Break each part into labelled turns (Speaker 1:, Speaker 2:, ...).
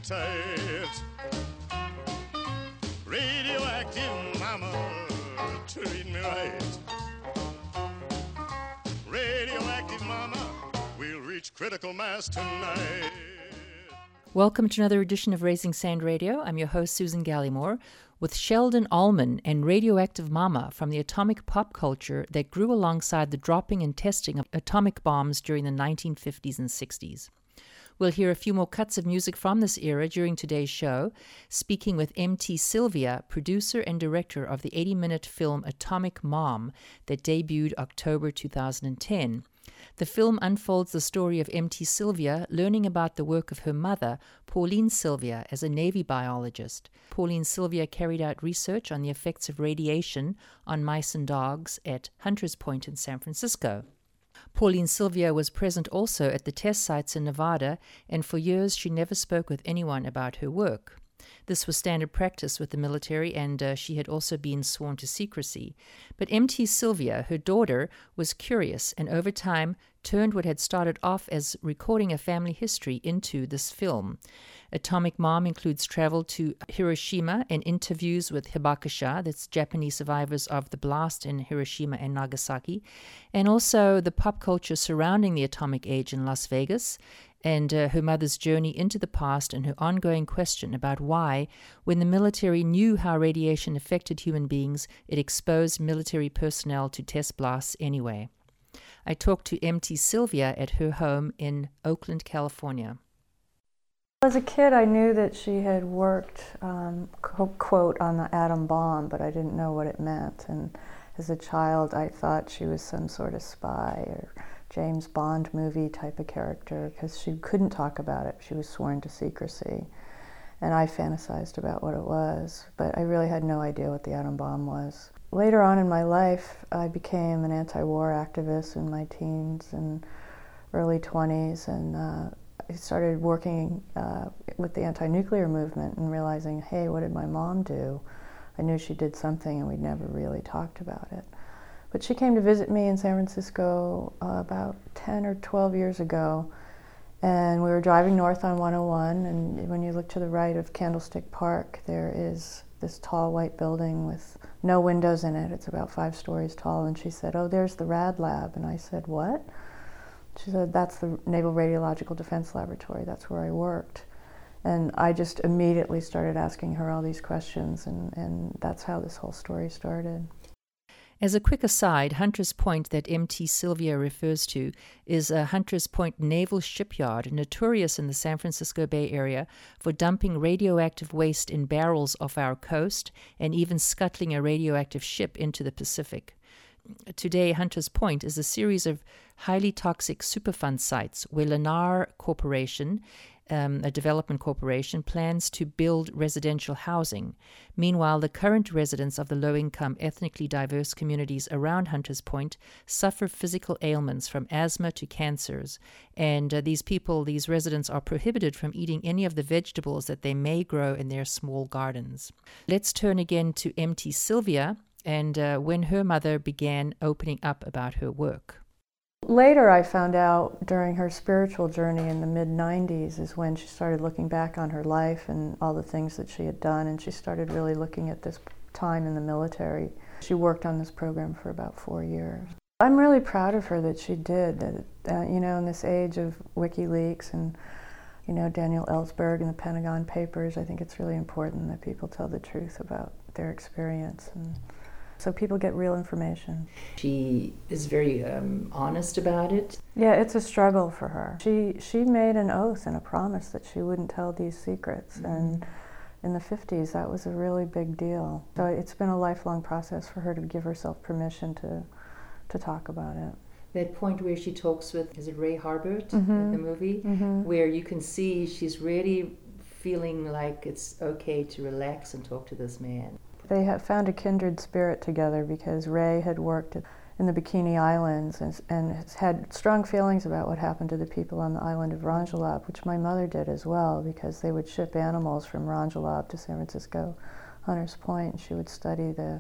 Speaker 1: tight. Radioactive mama, treat me right. Radioactive mama, we'll reach critical mass tonight.
Speaker 2: Welcome to another edition of Raising Sand Radio. I'm your host, Susan Gallimore, with Sheldon Allman and Radioactive Mama from the atomic pop culture that grew alongside the dropping and testing of atomic bombs during the 1950s and 60s. We'll hear a few more cuts of music from this era during today's show, speaking with M.T. Sylvia, producer and director of the 80-minute film Atomic Mom that debuted October 2010. The film unfolds the story of M.T. Sylvia learning about the work of her mother, Pauline Sylvia, as a Navy biologist. Pauline Sylvia carried out research on the effects of radiation on mice and dogs at Hunters Point in San Francisco. Pauline Sylvia was present also at the test sites in Nevada, and for years she never spoke with anyone about her work. This was standard practice with the military, and she had also been sworn to secrecy. But M.T. Sylvia, her daughter, was curious, and over time turned what had started off as recording a family history into this film. Atomic Mom includes travel to Hiroshima and interviews with Hibakusha, that's Japanese survivors of the blast in Hiroshima and Nagasaki, and also the pop culture surrounding the atomic age in Las Vegas, and her mother's journey into the past and her ongoing question about why, when the military knew how radiation affected human beings, it exposed military personnel to test blasts anyway. I talked to M.T. Sylvia at her home in Oakland, California.
Speaker 3: As a kid, I knew that she had worked, quote, on the atom bomb, but I didn't know what it meant. And as a child, I thought she was some sort of spy or James Bond movie type of character because she couldn't talk about it. She was sworn to secrecy. And I fantasized about what it was, but I really had no idea what the atom bomb was. Later on in my life, I became an anti-war activist in my teens and early 20s, and I started working with the anti-nuclear movement and realizing, hey, what did my mom do? I knew she did something and we'd never really talked about it. But she came to visit me in San Francisco about 10 or 12 years ago, and we were driving north on 101, and when you look to the right of Candlestick Park, there is this tall white building with no windows in it. It's about 5 stories tall, and she said, oh, there's the RAD lab. And I said, what? She said, that's the Naval Radiological Defense Laboratory. That's where I worked. And I just immediately started asking her all these questions, and that's how this whole story started.
Speaker 2: As a quick aside, Hunters Point that M.T. Sylvia refers to is a Hunters Point naval shipyard notorious in the San Francisco Bay Area for dumping radioactive waste in barrels off our coast and even scuttling a radioactive ship into the Pacific. Today, Hunters Point is a series of highly toxic Superfund sites where Lennar Corporation, a development corporation, plans to build residential housing. Meanwhile, the current residents of the low-income, ethnically diverse communities around Hunters Point suffer physical ailments from asthma to cancers. And these residents are prohibited from eating any of the vegetables that they may grow in their small gardens. Let's turn again to M.T. Sylvia and when her mother began opening up about her work.
Speaker 3: Later, I found out during her spiritual journey in the mid-90s is when she started looking back on her life and all the things that she had done, and she started really looking at this time in the military. She worked on this program for about 4 years. I'm really proud of her that she did, in this age of WikiLeaks and, Daniel Ellsberg and the Pentagon Papers, I think it's really important that people tell the truth about their experience, and so people get real information.
Speaker 2: She is very honest about it.
Speaker 3: Yeah, it's a struggle for her. She made an oath and a promise that she wouldn't tell these secrets, and in the 50s that was a really big deal. So it's been a lifelong process for her to give herself permission to talk about it.
Speaker 2: That point where she talks with, is it Ray Harbert in the movie, where you can see she's really feeling like it's okay to relax and talk to this man.
Speaker 3: They have found a kindred spirit together because Ray had worked in the Bikini Islands and has had strong feelings about what happened to the people on the island of Rongelap, which my mother did as well, because they would ship animals from Rongelap to San Francisco, Hunters Point, and she would study the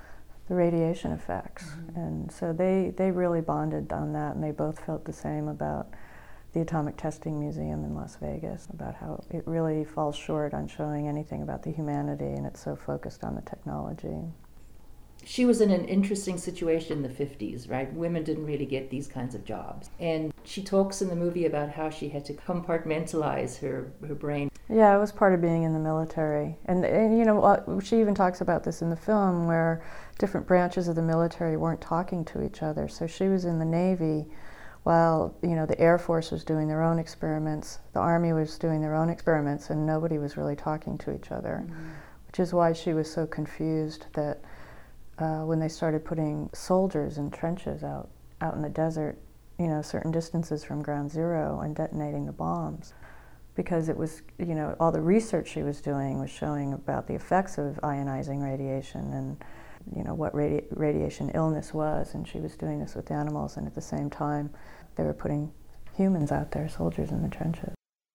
Speaker 3: radiation effects. And so they really bonded on that, and they both felt the same about the Atomic Testing Museum in Las Vegas, about how it really falls short on showing anything about the humanity, and it's so focused on the technology.
Speaker 2: She was in an interesting situation in the 50s, right? Women didn't really get these kinds of jobs. And she talks in the movie about how she had to compartmentalize her brain.
Speaker 3: Yeah, it was part of being in the military. And you know, she even talks about this in the film, where different branches of the military weren't talking to each other. So she was in the Navy while, you know, the Air Force was doing their own experiments, the Army was doing their own experiments, and nobody was really talking to each other, which is why she was so confused that when they started putting soldiers in trenches out in the desert, you know, certain distances from ground zero, and detonating the bombs. Because it was, you know, all the research she was doing was showing about the effects of ionizing radiation and, you know, what radiation illness was. And she was doing this with animals, and at the same time, they were putting humans out there, soldiers in the trenches.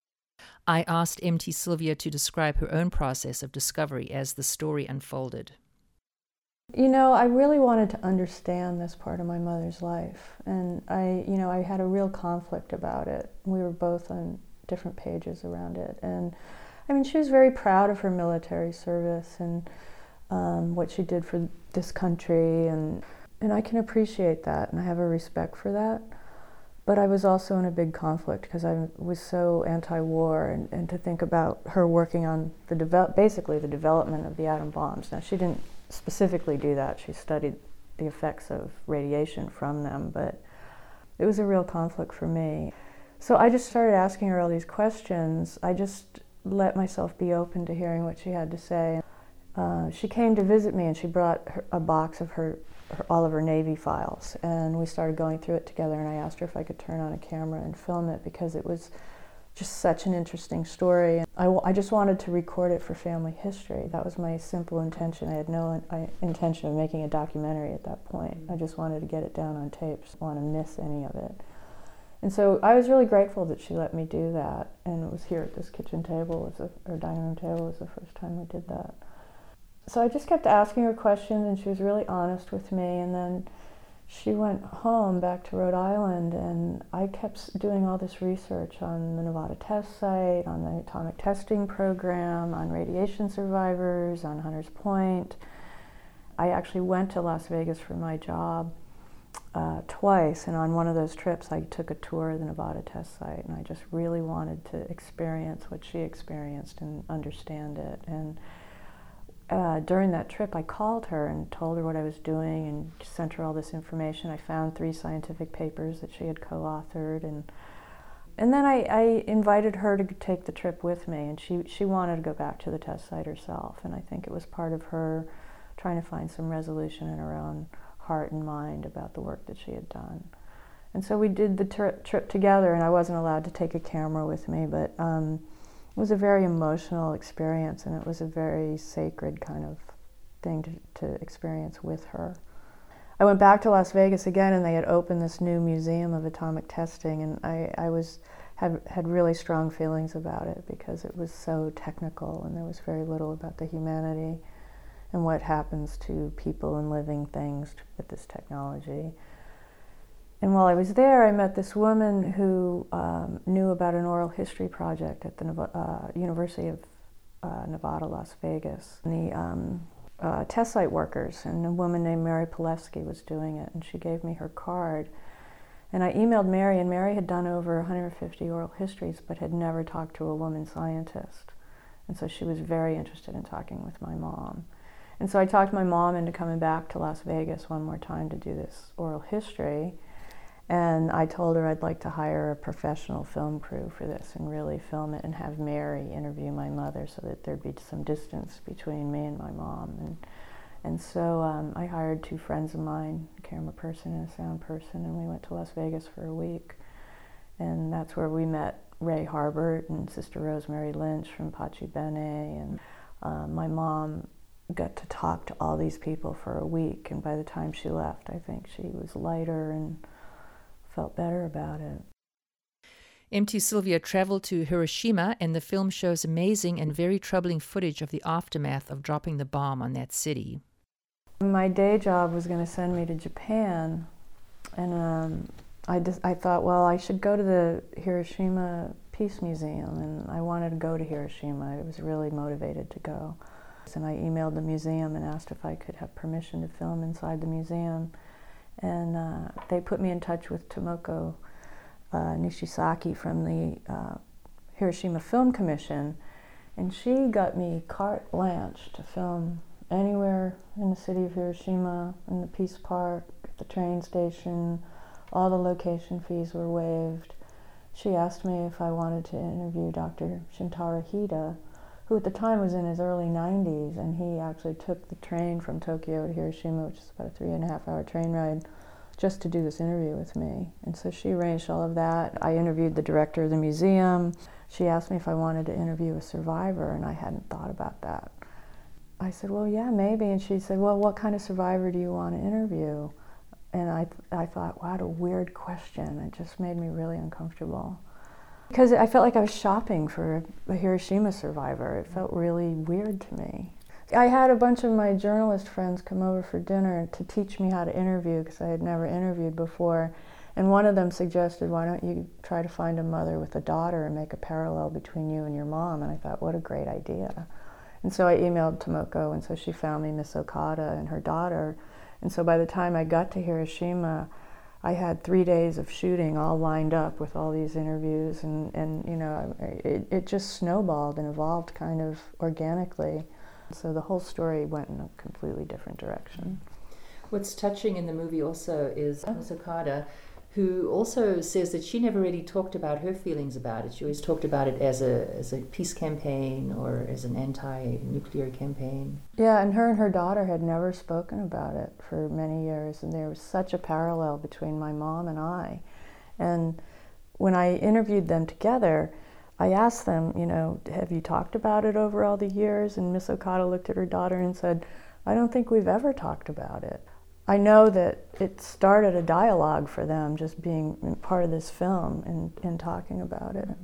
Speaker 2: I asked M.T. Sylvia to describe her own process of discovery as the story unfolded.
Speaker 3: You know, I really wanted to understand this part of my mother's life, and I had a real conflict about it. We were both on different pages around it, and I mean, she was very proud of her military service and what she did for this country, and I can appreciate that, and I have a respect for that. But I was also in a big conflict because I was so anti-war, and to think about her working on basically the development of the atom bombs. Now, she didn't specifically do that. She studied the effects of radiation from them, but it was a real conflict for me. So I just started asking her all these questions. I just let myself be open to hearing what she had to say. She came to visit me, and she brought a box of all of her Navy files, and we started going through it together, and I asked her if I could turn on a camera and film it, because it was just such an interesting story. I just wanted to record it for family history. That was my simple intention. I had no intention of making a documentary at that point. I just wanted to get it down on tape. I didn't want to miss any of it. And so I was really grateful that she let me do that. And it was here at this kitchen table, or dining room table, was the first time we did that. So I just kept asking her questions, and she was really honest with me. And then she went home back to Rhode Island, and I kept doing all this research on the Nevada test site, on the atomic testing program, on radiation survivors, on Hunters Point. I actually went to Las Vegas for my job twice, and on one of those trips I took a tour of the Nevada test site, and I just really wanted to experience what she experienced and understand it. And during that trip, I called her and told her what I was doing and sent her all this information. I found 3 scientific papers that she had co-authored, and then I invited her to take the trip with me, and she wanted to go back to the test site herself, and I think it was part of her trying to find some resolution in her own heart and mind about the work that she had done. And so we did the trip together, and I wasn't allowed to take a camera with me, but it was a very emotional experience, and it was a very sacred kind of thing to experience with her. I went back to Las Vegas again, and they had opened this new museum of atomic testing, and I had really strong feelings about it because it was so technical, and there was very little about the humanity and what happens to people and living things with this technology. And while I was there, I met this woman who knew about an oral history project at the University of Nevada, Las Vegas. And the test site workers, and a woman named Mary Pilevsky was doing it, and she gave me her card. And I emailed Mary, and Mary had done over 150 oral histories, but had never talked to a woman scientist. And so she was very interested in talking with my mom. And so I talked my mom into coming back to Las Vegas one more time to do this oral history. And I told her I'd like to hire a professional film crew for this and really film it, and have Mary interview my mother so that there'd be some distance between me and my mom. And so I hired 2 friends of mine, a camera person and a sound person, and we went to Las Vegas for a week. And that's where we met Ray Harbert and Sister Rosemary Lynch from Pachi Bene. And my mom got to talk to all these people for a week, and by the time she left, I think she was lighter and felt better about it.
Speaker 2: M.T. Sylvia traveled to Hiroshima, and the film shows amazing and very troubling footage of the aftermath of dropping the bomb on that city.
Speaker 3: My day job was going to send me to Japan, and I thought, well, I should go to the Hiroshima Peace Museum, and I wanted to go to Hiroshima. I was really motivated to go. And I emailed the museum and asked if I could have permission to film inside the museum. And they put me in touch with Tomoko Nishisaki from the Hiroshima Film Commission, and she got me carte blanche to film anywhere in the city of Hiroshima, in the Peace Park, at the train station. All the location fees were waived. She asked me if I wanted to interview Dr. Shintaro Hida, who at the time was in his early 90s, and he actually took the train from Tokyo to Hiroshima, which is about a 3.5-hour train ride, just to do this interview with me. And so she arranged all of that. I interviewed the director of the museum. She asked me if I wanted to interview a survivor, and I hadn't thought about that. I said, well, yeah, maybe. And she said, well, what kind of survivor do you want to interview? And I thought, wow, what a weird question. It just made me really uncomfortable. Because I felt like I was shopping for a Hiroshima survivor. It felt really weird to me. I had a bunch of my journalist friends come over for dinner to teach me how to interview, because I had never interviewed before. And one of them suggested, why don't you try to find a mother with a daughter and make a parallel between you and your mom? And I thought, what a great idea. And so I emailed Tomoko, and so she found me Miss Okada and her daughter. And so by the time I got to Hiroshima, I had 3 days of shooting all lined up with all these interviews, and you know, it just snowballed and evolved kind of organically. So the whole story went in a completely different direction.
Speaker 2: What's touching in the movie also is Miss Okada, who also says that she never really talked about her feelings about it. She always talked about it as a peace campaign or as an anti-nuclear campaign.
Speaker 3: Yeah, and her daughter had never spoken about it for many years, and there was such a parallel between my mom and I. And when I interviewed them together, I asked them, you know, have you talked about it over all the years? And Miss Okada looked at her daughter and said, I don't think we've ever talked about it. I know that it started a dialogue for them, just being part of this film and talking about it.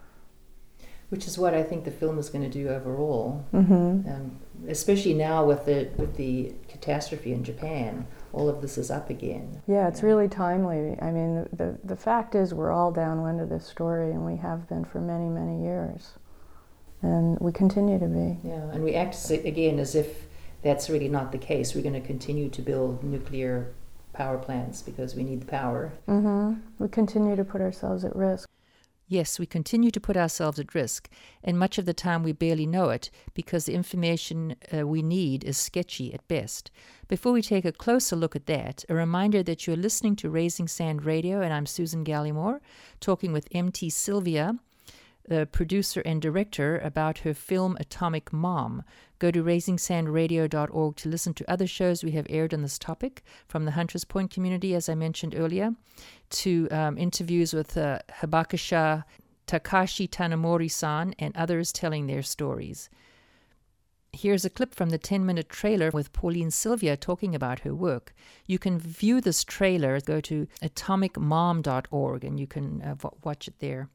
Speaker 2: Which is what I think the film is going to do overall,
Speaker 3: Mm-hmm.
Speaker 2: Especially now with the catastrophe in Japan. All of this is up again.
Speaker 3: Yeah, it's really timely. I mean, the fact is we're all downwind of this story, and we have been for many, many years. And we continue to be.
Speaker 2: Yeah, and we act again as if that's really not the case. We're going to continue to build nuclear power plants because we need the power.
Speaker 3: Mm-hmm. We continue to put ourselves at risk.
Speaker 2: Yes, we continue to put ourselves at risk, and much of the time we barely know it because the information we need is sketchy at best. Before we take a closer look at that, a reminder that you're listening to Raising Sand Radio, and I'm Susan Gallimore, talking with M.T. Sylvia, the producer and director, about her film Atomic Mom. Go to raisingsandradio.org to listen to other shows we have aired on this topic, from the Hunters Point community, as I mentioned earlier, to interviews with Hibakusha Takashi Tanamori-san and others telling their stories. Here's a clip from the 10-minute trailer with Pauline Sylvia talking about her work. You can view this trailer, go to atomicmom.org, and you can watch it there.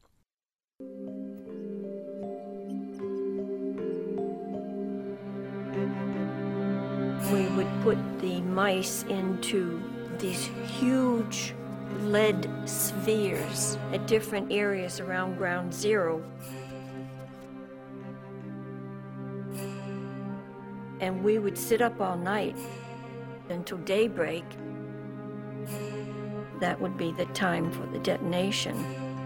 Speaker 4: We would put the mice into these huge lead spheres at different areas around ground zero. And we would sit up all night until daybreak. That would be the time for the detonation.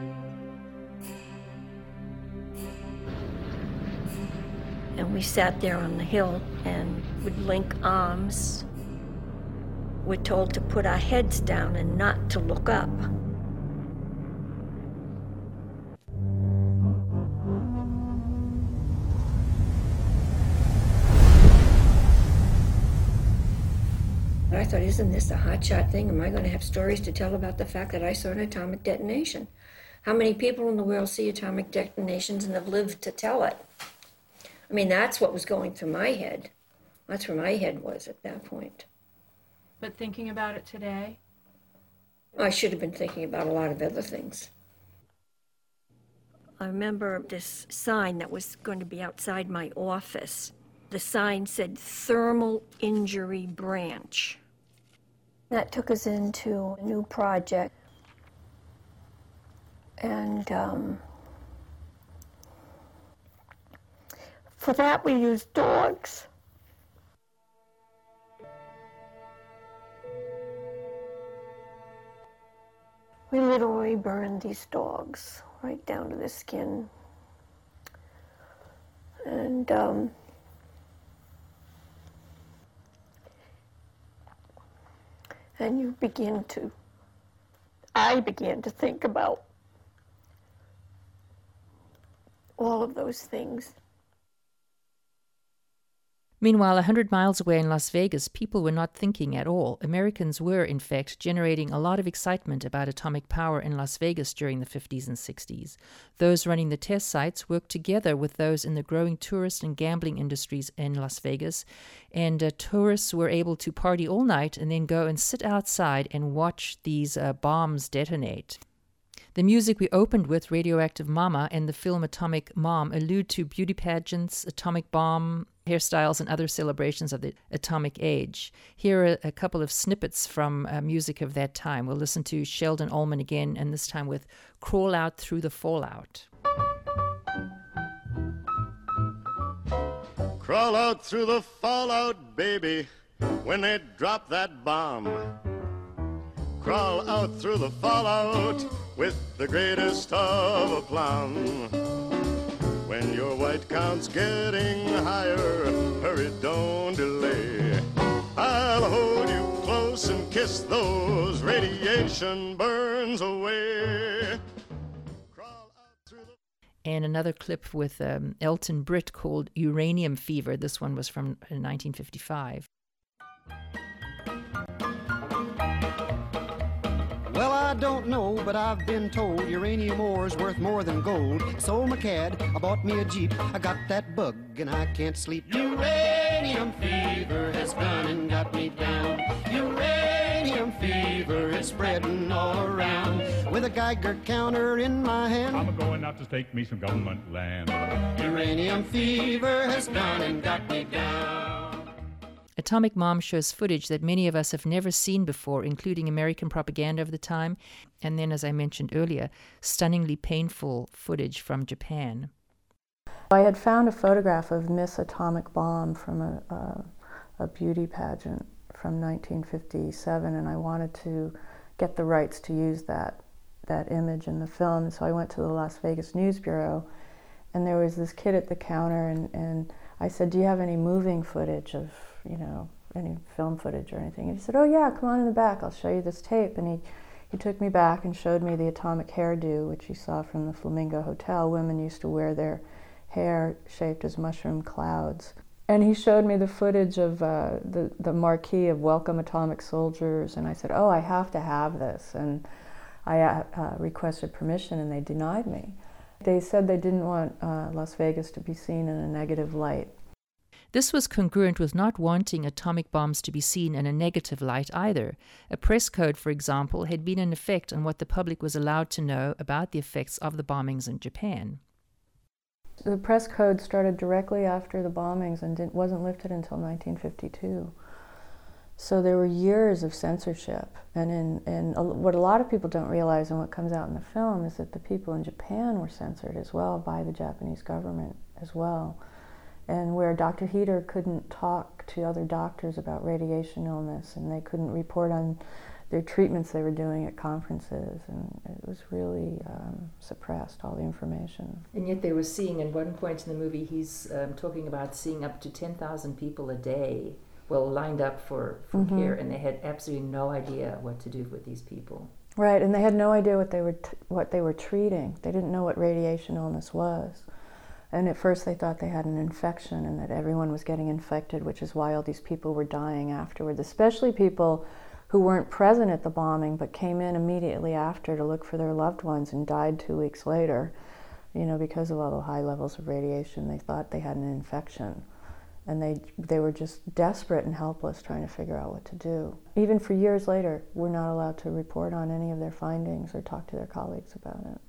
Speaker 4: And we sat there on the hill and would link arms. We're told to put our heads down and not to look up. I thought, isn't this a hotshot thing? Am I going to have stories to tell about the fact that I saw an atomic detonation? How many people in the world see atomic detonations and have lived to tell it? I mean, that's what was going through my head. That's where my head was at that point.
Speaker 5: But thinking about it today?
Speaker 4: I should have been thinking about a lot of other things. I remember this sign that was going to be outside my office. The sign said Thermal Injury Branch. That took us into a new project. And for that we used dogs. We literally burned these dogs right down to the skin. And I began to think about all of those things.
Speaker 2: Meanwhile, 100 miles away in Las Vegas, people were not thinking at all. Americans were, in fact, generating a lot of excitement about atomic power in Las Vegas during the 50s and 60s. Those running the test sites worked together with those in the growing tourist and gambling industries in Las Vegas, and tourists were able to party all night and then go and sit outside and watch these bombs detonate. The music we opened with, Radioactive Mama, and the film Atomic Mom allude to beauty pageants, atomic bomb hairstyles, and other celebrations of the atomic age. Here are a couple of snippets from music of that time. We'll listen to Sheldon Allman again, and this time with Crawl Out Through the Fallout.
Speaker 1: Crawl out through the fallout, baby, when they drop that bomb. Crawl out through the fallout with the greatest of aplomb. When your white count's getting higher, hurry, don't delay. I'll hold you close and kiss those radiation burns away. Crawl out through the...
Speaker 2: And another clip with Elton Britt called Uranium Fever. This one was from 1955.
Speaker 6: Well, I don't know, but I've been told uranium ore's worth more than gold. I sold my cad, I bought me a Jeep, I got that bug and I can't sleep. Uranium fever has gone and got me down. Uranium fever is spreading all around. With a Geiger counter in my hand,
Speaker 7: I'm going out to stake me some government land.
Speaker 6: Uranium fever has gone and got me down.
Speaker 2: Atomic Mom shows footage that many of us have never seen before, including American propaganda of the time, and then, as I mentioned earlier, stunningly painful footage from Japan.
Speaker 3: I had found a photograph of Miss Atomic Bomb from a beauty pageant from 1957, and I wanted to get the rights to use that image in the film. So I went to the Las Vegas News Bureau, and there was this kid at the counter, and I said, "Do you have any moving footage of, any film footage or anything?" And he said, "Oh yeah, come on in the back, I'll show you this tape." And he took me back and showed me the atomic hairdo, which you saw from the Flamingo Hotel. Women used to wear their hair shaped as mushroom clouds. And he showed me the footage of the marquee of Welcome Atomic Soldiers, and I said, "Oh, I have to have this." And I requested permission, and they denied me. They said they didn't want Las Vegas to be seen in a negative light.
Speaker 2: This was congruent with not wanting atomic bombs to be seen in a negative light either. A press code, for example, had been in effect on what the public was allowed to know about the effects of the bombings in Japan.
Speaker 3: The press code started directly after the bombings and wasn't lifted until 1952. So there were years of censorship. And what a lot of people don't realize, and what comes out in the film, is that the people in Japan were censored as well by the Japanese government as well. And where Dr. Heater couldn't talk to other doctors about radiation illness, and they couldn't report on their treatments they were doing at conferences, and it was really suppressed, all the information.
Speaker 2: And yet they were seeing, at one point in the movie, he's talking about seeing up to 10,000 people a day, lined up for care, and they had absolutely no idea what to do with these people.
Speaker 3: Right, and they had no idea what they were treating. They didn't know what radiation illness was. And at first they thought they had an infection and that everyone was getting infected, which is why all these people were dying afterwards, especially people who weren't present at the bombing but came in immediately after to look for their loved ones and died 2 weeks later. Because of all the high levels of radiation, they thought they had an infection. And they were just desperate and helpless trying to figure out what to do. Even for years later, we're not allowed to report on any of their findings or talk to their colleagues about it.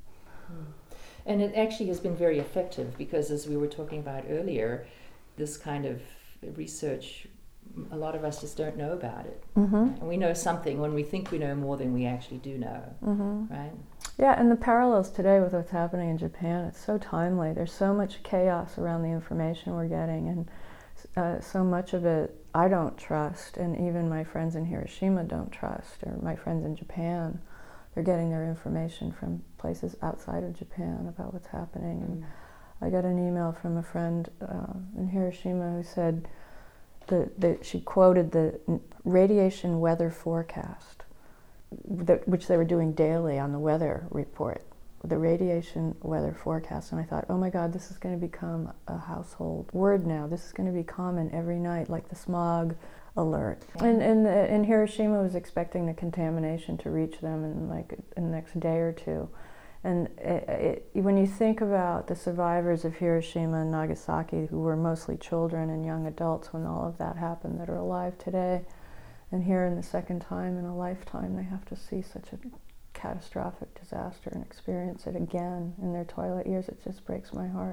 Speaker 2: And it actually has been very effective because, as we were talking about earlier, this kind of research, a lot of us just don't know about it. And we know something when we think we know more than we actually do know, right?
Speaker 3: Yeah, and the parallels today with what's happening in Japan, it's so timely. There's so much chaos around the information we're getting, and so much of it I don't trust, and even my friends in Hiroshima don't trust, or my friends in Japan. They're getting their information from places outside of Japan about what's happening. And I got an email from a friend in Hiroshima who said that she quoted the radiation weather forecast, which they were doing daily on the weather report, the radiation weather forecast. And I thought, oh my God, this is going to become a household word now. This is going to be common every night, like the smog alert. And Hiroshima was expecting the contamination to reach them in the next day or two. And when you think about the survivors of Hiroshima and Nagasaki, who were mostly children and young adults when all of that happened, that are alive today, and here in the second time in a lifetime, they have to see such a catastrophic disaster and experience it again in their twilight years, it just breaks my heart.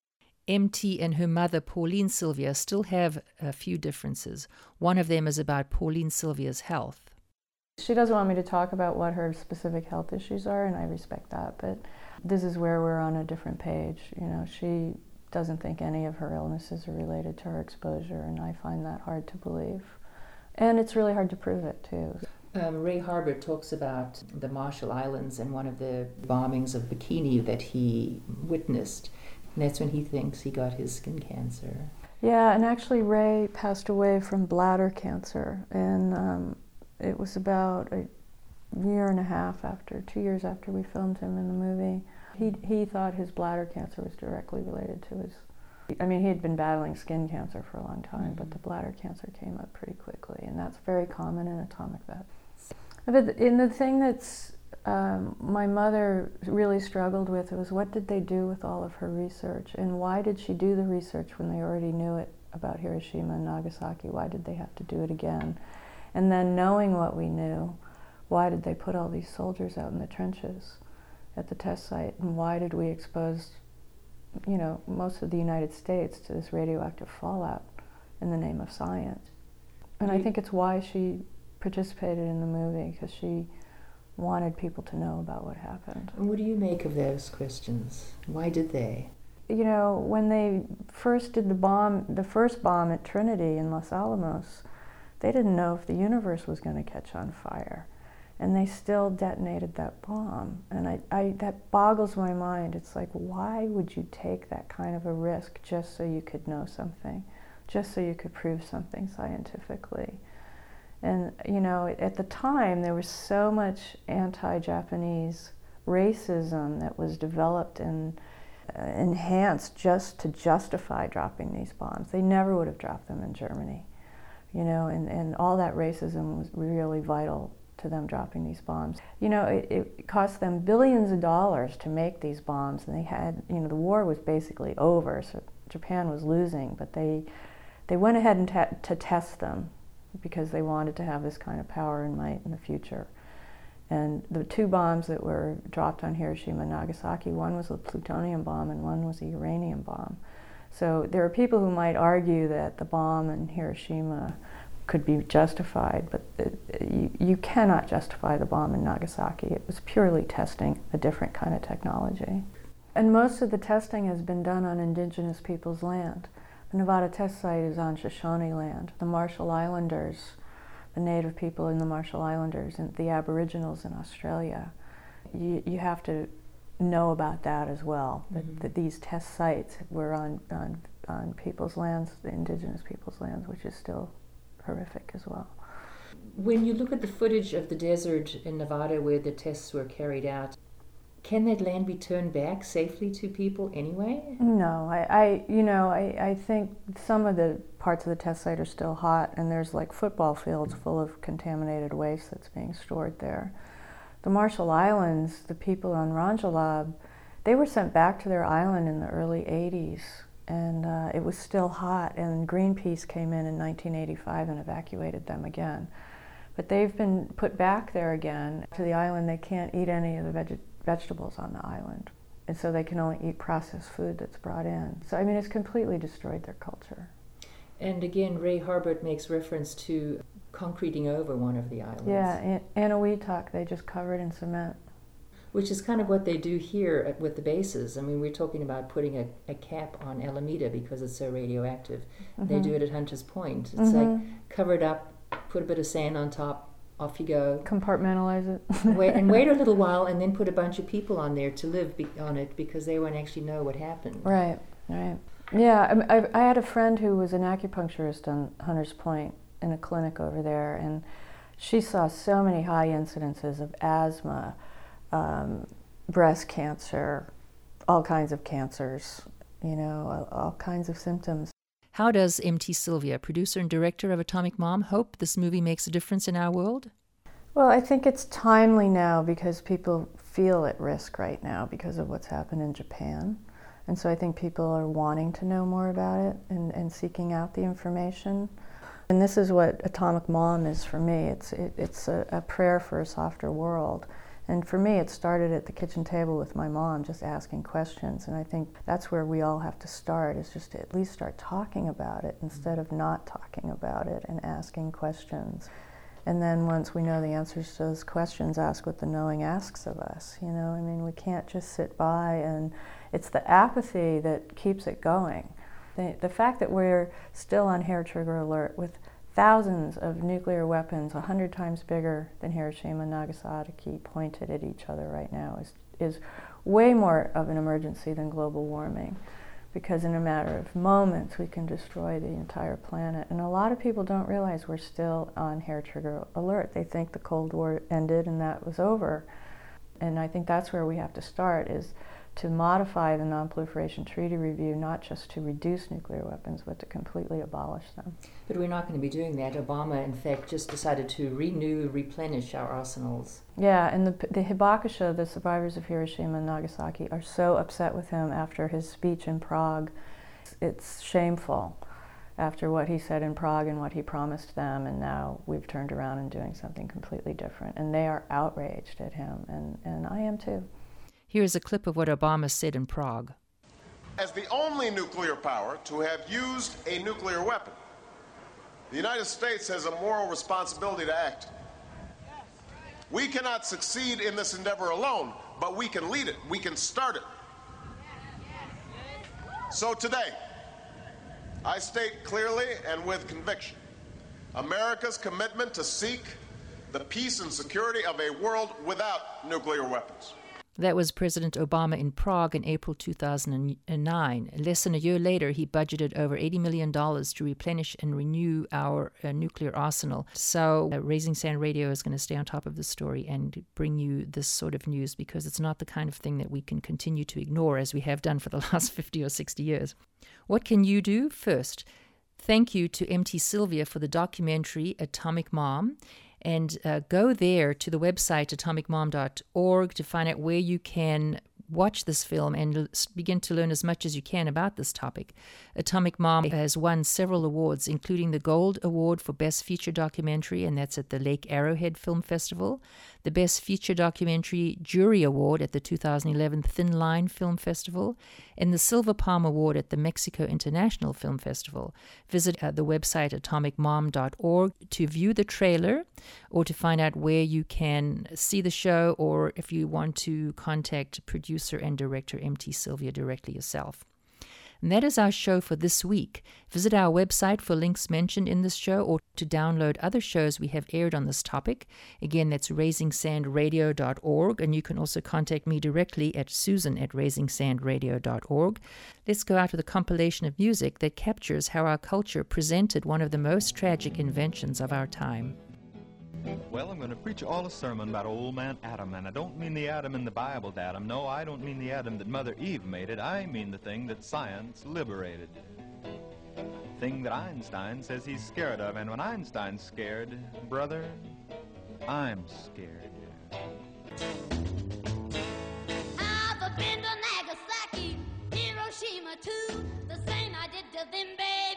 Speaker 2: MT and her mother, Pauline Sylvia, still have a few differences. One of them is about Pauline Sylvia's health.
Speaker 3: She doesn't want me to talk about what her specific health issues are, and I respect that, but this is where we're on a different page. You know, she doesn't think any of her illnesses are related to her exposure, and I find that hard to believe. And it's really hard to prove it, too.
Speaker 2: Ray Harbert talks about the Marshall Islands and one of the bombings of Bikini that he witnessed, and that's when he thinks he got his skin cancer.
Speaker 3: Yeah, and actually Ray passed away from bladder cancer, and it was about a year and a half after, 2 years after we filmed him in the movie. He thought his bladder cancer was directly related to his, I mean, he had been battling skin cancer for a long time, but the bladder cancer came up pretty quickly, and that's very common in atomic vets. But in the thing that's my mother really struggled with was, what did they do with all of her research, and why did she do the research when they already knew it about Hiroshima and Nagasaki? Why did they have to do it again? And then knowing what we knew, why did they put all these soldiers out in the trenches at the test site, and why did we expose, you know, most of the United States to this radioactive fallout in the name of science? And I think it's why she participated in the movie, because she wanted people to know about what happened.
Speaker 2: And what do you make of those questions? Why did they?
Speaker 3: You know, when they first did the first bomb at Trinity in Los Alamos, they didn't know if the universe was going to catch on fire, and they still detonated that bomb. And I that boggles my mind. It's like, why would you take that kind of a risk just so you could know something, just so you could prove something scientifically? And, you know, at the time, there was so much anti-Japanese racism that was developed and enhanced just to justify dropping these bombs. They never would have dropped them in Germany, you know, and all that racism was really vital to them dropping these bombs. You know, it cost them billions of dollars to make these bombs, and they had, you know, the war was basically over, so Japan was losing, but they went ahead and to test them, because they wanted to have this kind of power and might in the future. And the two bombs that were dropped on Hiroshima and Nagasaki, one was a plutonium bomb and one was a uranium bomb. So there are people who might argue that the bomb in Hiroshima could be justified, but you cannot justify the bomb in Nagasaki. It was purely testing a different kind of technology. And most of the testing has been done on indigenous people's land. The Nevada test site is on Shoshone land. The Marshall Islanders, the native people in the Marshall Islanders, and the Aboriginals in Australia, you have to know about that as well, that these test sites were on people's lands, the indigenous people's lands, which is still horrific as well.
Speaker 2: When you look at the footage of the desert in Nevada where the tests were carried out, can that land be turned back safely to people anyway?
Speaker 3: No, I think some of the parts of the test site are still hot, and there's like football fields full of contaminated waste that's being stored there. The Marshall Islands, the people on Rongelab, they were sent back to their island in the early 80s, and it was still hot, and Greenpeace came in 1985 and evacuated them again. But they've been put back there again to the island. They can't eat any of the vegetables on the island, and so they can only eat processed food that's brought in. So I mean, it's completely destroyed their culture.
Speaker 2: And again, Ray Harbert makes reference to concreting over one of the islands.
Speaker 3: Yeah, in Eniwetok, they just covered in cement.
Speaker 2: Which is kind of what they do here with the bases. I mean, we're talking about putting a cap on Alameda because it's so radioactive. They do it at Hunters Point. It's like cover it up, put a bit of sand on top, off you go.
Speaker 3: Compartmentalize it.
Speaker 2: wait a little while, and then put a bunch of people on there to live on it because they won't actually know what happened.
Speaker 3: Right. Yeah, I had a friend who was an acupuncturist on Hunters Point in a clinic over there, and she saw so many high incidences of asthma, breast cancer, all kinds of cancers, all kinds of symptoms.
Speaker 2: How does M.T. Sylvia, producer and director of Atomic Mom, hope this movie makes a difference in our world?
Speaker 3: Well, I think it's timely now because people feel at risk right now because of what's happened in Japan. And so I think people are wanting to know more about it and seeking out the information. And this is what Atomic Mom is for me. It's a prayer for a softer world. And for me, it started at the kitchen table with my mom, just asking questions. And I think that's where we all have to start, is just to at least start talking about it instead of not talking about it and asking questions. And then once we know the answers to those questions, ask what the knowing asks of us. We can't just sit by, and it's the apathy that keeps it going. The fact that we're still on hair trigger alert with thousands of nuclear weapons 100 times bigger than Hiroshima and Nagasaki pointed at each other right now is way more of an emergency than global warming, because in a matter of moments we can destroy the entire planet. And a lot of people don't realize we're still on hair trigger alert. They think the Cold War ended and that was over. And I think that's where we have to start, is to modify the Non-Proliferation Treaty Review, not just to reduce nuclear weapons, but to completely abolish them.
Speaker 2: But we're not going to be doing that. Obama, in fact, just decided to replenish our arsenals.
Speaker 3: Yeah, and the Hibakusha, the survivors of Hiroshima and Nagasaki, are so upset with him after his speech in Prague. It's shameful after what he said in Prague and what he promised them, and now we've turned around and doing something completely different. And they are outraged at him, and I am too.
Speaker 2: Here's a clip of what Obama said in Prague.
Speaker 8: As the only nuclear power to have used a nuclear weapon, the United States has a moral responsibility to act. We cannot succeed in this endeavor alone, but we can lead it. We can start it. So today, I state clearly and with conviction America's commitment to seek the peace and security of a world without nuclear weapons.
Speaker 2: That was President Obama in Prague in April 2009. Less than a year later, he budgeted over $80 million to replenish and renew our nuclear arsenal. So Raising Sand Radio is going to stay on top of the story and bring you this sort of news, because it's not the kind of thing that we can continue to ignore as we have done for the last 50 or 60 years. What can you do? First, thank you to M.T. Sylvia for the documentary Atomic Mom. And go there to the website atomicmom.org to find out where you can watch this film and begin to learn as much as you can about this topic. Atomic Mom has won several awards, including the Gold Award for Best Feature Documentary, and that's at the Lake Arrowhead Film Festival, the Best Feature Documentary Jury Award at the 2011 Thin Line Film Festival, and the Silver Palm Award at the Mexico International Film Festival. Visit the website atomicmom.org to view the trailer or to find out where you can see the show, or if you want to contact producer and director M.T. Sylvia directly yourself. And that is our show for this week. Visit our website for links mentioned in this show or to download other shows we have aired on this topic. Again, that's raisingsandradio.org, and you can also contact me directly at susan@raisingsandradio.org. Let's go out with a compilation of music that captures how our culture presented one of the most tragic inventions of our time.
Speaker 9: Well, I'm going to preach all a sermon about old man Adam, and I don't mean the Adam in the Bible, Adam. No, I don't mean the Adam that Mother Eve made it. I mean the thing that science liberated. Thing that Einstein says he's scared of, and when Einstein's scared, brother, I'm scared.
Speaker 10: I've been to Nagasaki, Hiroshima too. The same I did to them, baby.